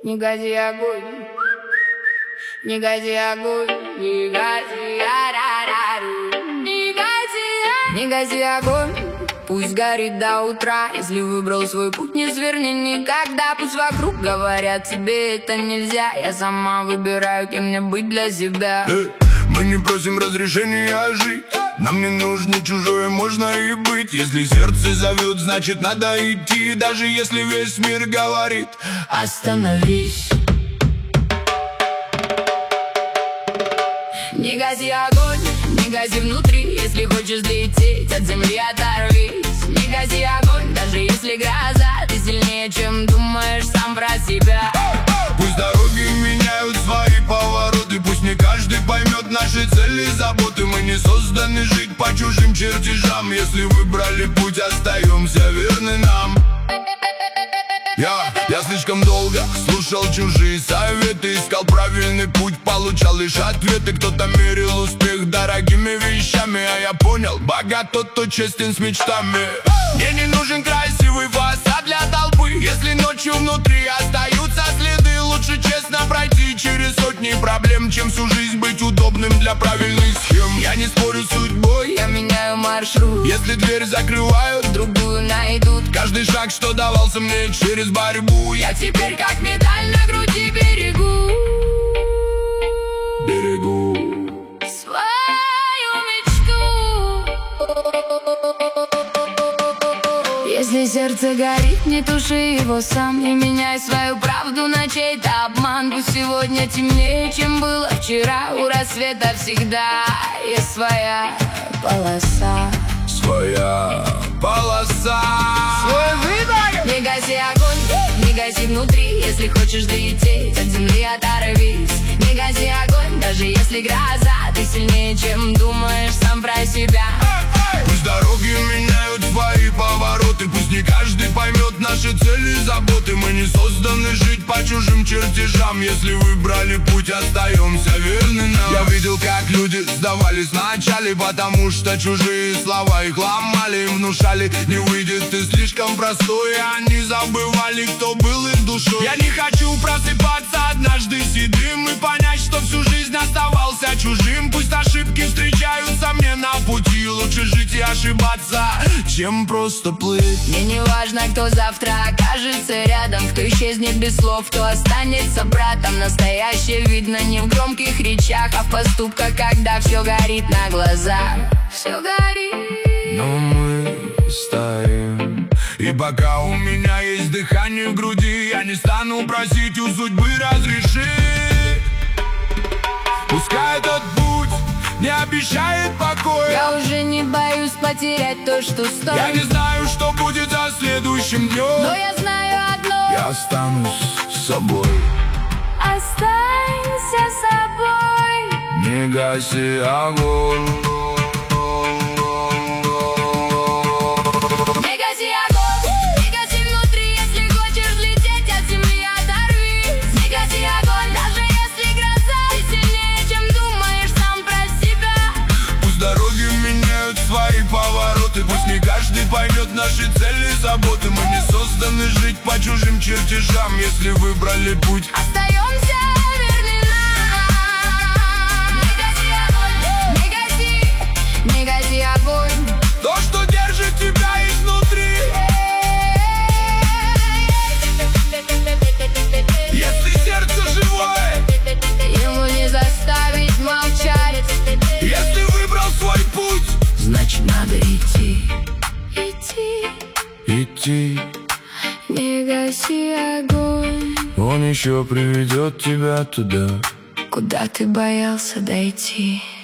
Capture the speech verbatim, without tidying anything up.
Не гаси огонь, не гаси огонь, не гаси, а-ра-ра-ру. Не гаси, не гаси огонь, пусть горит до утра. Если выбрал свой путь, не сверни никогда. Пусть вокруг говорят, тебе это нельзя. Я сама выбираю, кем мне быть для себя. Эй, мы не просим разрешения жить, нам не нужно чужое, можно и быть. Если сердце зовет, значит надо идти. Даже если весь мир говорит остановись. Не гаси огонь, не гаси внутри. Если хочешь лететь от земли, оторвись. Не гаси огонь, даже если гроза. Ты сильнее, чем думаешь сам про себя. Пусть дороги меняют свои повороты, пусть не каждый поймет наши цели и заботы. Мы не созданы жить по чужим чертежам. Если выбрали путь, остаемся верны нам. Я, я слишком долго слушал чужие советы, искал правильный путь, получал лишь ответы. Кто-то мерил успех дорогими вещами, а я понял, богат тот, кто честен с мечтами. Мне не нужен красивый фасад для толпы, если ночью внутри остаются следы. Лучше честно пройти через сотни проблем, чем всю жизнь быть удобным для правильных схем. Я не спорю с судьбой, я меняю маршрут. Если дверь закрывают, другую найдут. Каждый шаг, что давался мне через борьбу, я теперь как медаль на груди берегу. Берегу свою мечту. Если сердце горит, не туши его сам. Не меняй свою правду на чей-то обман. Пусть сегодня темнее, чем было вчера. У рассвета всегда есть своя полоса. Своя полоса. Свой выбор. Не гаси огонь, не гаси внутри. Если хочешь долететь от земли, оторвись. Не гаси огонь, даже если гроза. Ты сильнее, чем думаешь сам про себя. Пусть дороги меняют свои повороты, пусть не каждый поймет наши цели и заботы. Мы не созданы жить по чужим чертежам. Если выбрали путь, остаемся верны нам. Я видел, как люди сдавались вначале, потому что чужие слова их ломали. Им внушали, не выйдет ты слишком простой, и они забывали, кто был их душой. Я не хочу просыпаться однажды седым и понять, что всю жизнь оставался чужим. Пусть ошибки встречаются мне на пути, лучше жить и ошибаться, чем просто плыть. Мне не важно, кто завтра окажется рядом, кто исчезнет без слов, кто останется братом. Настоящее видно не в громких речах, а в поступках, когда все горит на глазах. Все горит, но мы стоим. И пока у меня есть дыхание в груди, я не стану просить у судьбы разрешить. Пускай этот путь не обещает покоя. Я уже не боюсь потерять то, что стоит. Я не знаю, что будет за следующим днем, но я знаю одно: я останусь с собой. Останься собой. Не гаси огонь. Не гаси огонь, не гаси внутри. Если хочешь лететь от земли, оторвись. Не гаси огонь, даже если гроза. Ты сильнее, чем думаешь сам про себя. Пусть дороги меняют свои повороты, пусть не каждый поймет наши цели и заботы. Мы не созданы жить по чужим чертежам. Если выбрали путь, остаемся верны нам. Не гаси огонь, не гаси, не гаси огонь. То, что держит тебя изнутри. Если сердце живое, ему не заставить молчать. если выбрал свой путь, значит надо идти. Идти, идти. не гаси огонь. Он еще приведет тебя туда, куда ты боялся дойти.